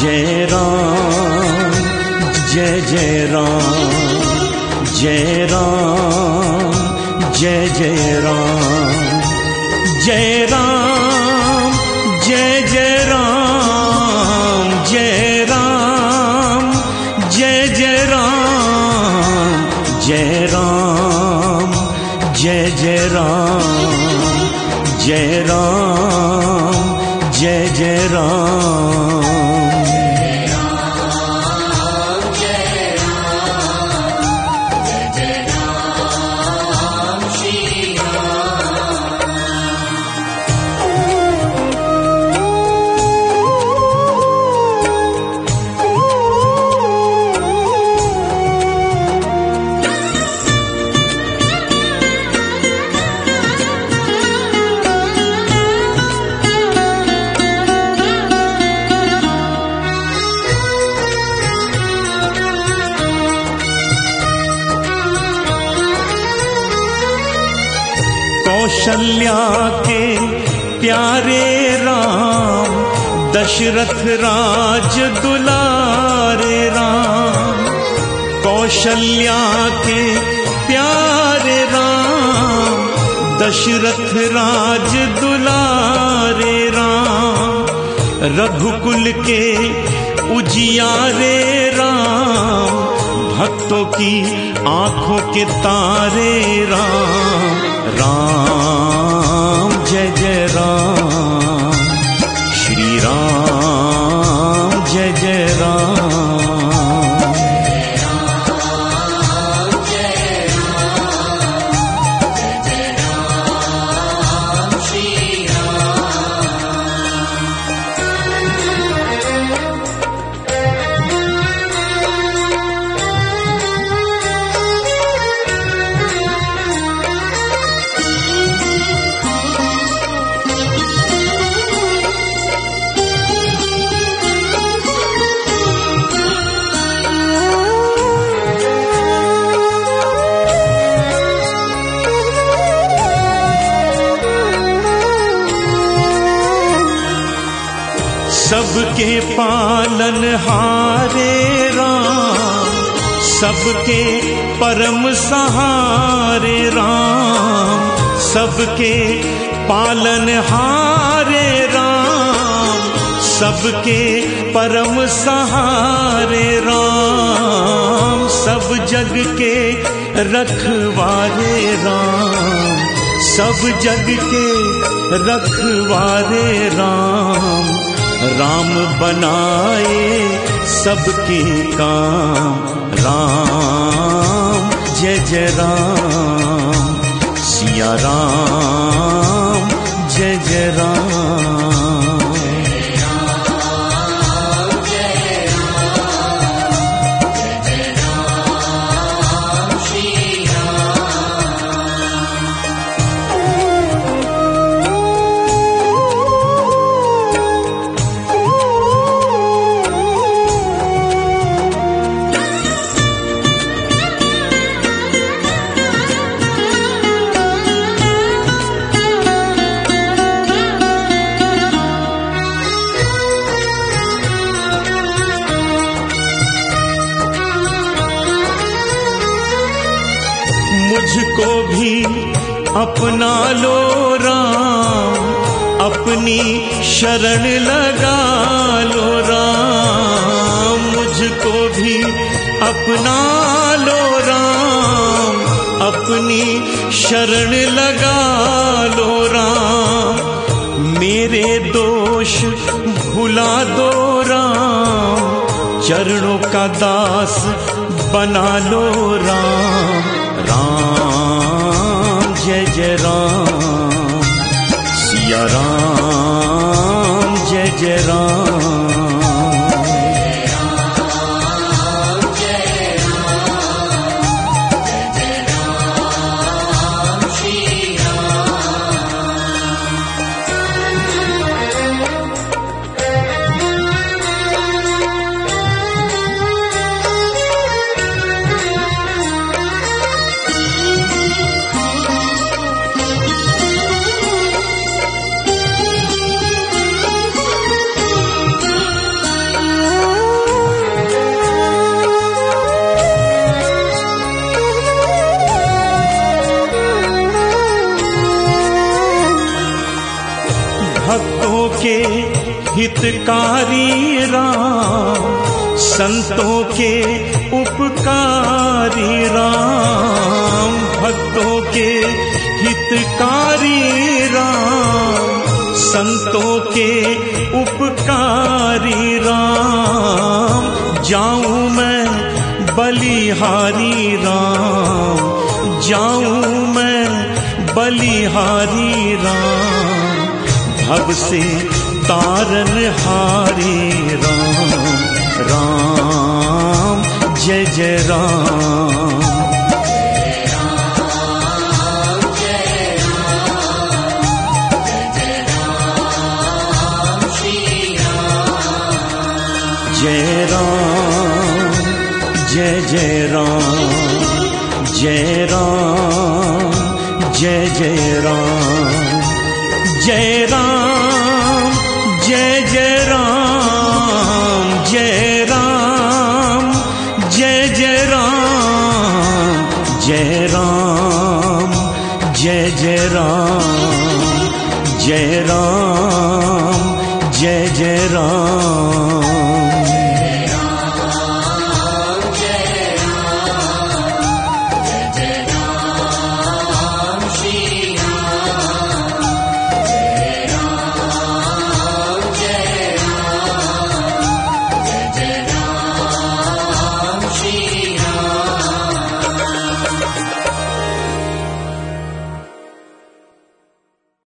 जय राम जय जय राम, जय राम जय जय राम, जय राम जय जय राम, जय राम जय जय राम, जय राम जय जय राम, जय राम जय जय राम। कौशल्या के प्यारे राम, दशरथ राज दुलारे राम। कौशल्या के प्यारे राम, दशरथ राज दुलारे राम। रघुकुल के उजियारे राम, भक्तों की आंखों के तारे राम। राम जय जय राम, श्री राम जय जय राम। सबके पालन हारे राम, सबके परम सहारे राम। सबके पालन हारे राम, सबके परम सहारे राम। सब जग के रखवारे राम, सब जग के रखवारे राम। राम बनाए सबके काम, राम जय जय राम। सिया राम जय जय राम। मुझको भी अपना लो राम, अपनी शरण लगा लो राम। मुझको भी अपना लो राम, अपनी शरण लगा लो राम। मेरे दोष भुला दो राम, चरणों का दास बना लो राम। राम जय जय राम, सिया राम जय जय राम। के हितकारी राम, संतों के उपकारी राम, भक्तों के हितकारी राम, संतों के उपकारी राम। जाऊं मैं बलिहारी राम, जाऊं मैं बलिहारी राम, भव से तारनहारी राम। राम जय जय राम, जय राम जय जय राम, जय राम जय जय राम, जय राम जय जय राम, जय राम जय जय राम, जय राम जय जय राम, जय राम जय जय राम।